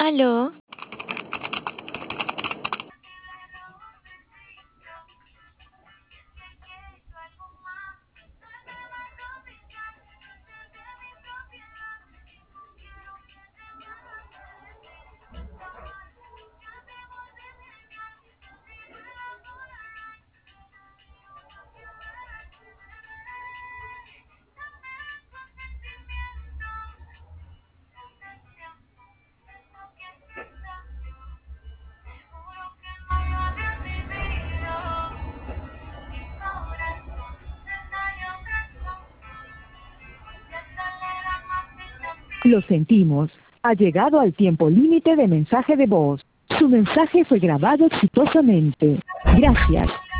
¿Aló? Lo sentimos. Ha llegado al tiempo límite de mensaje de voz. Su mensaje fue grabado exitosamente. Gracias.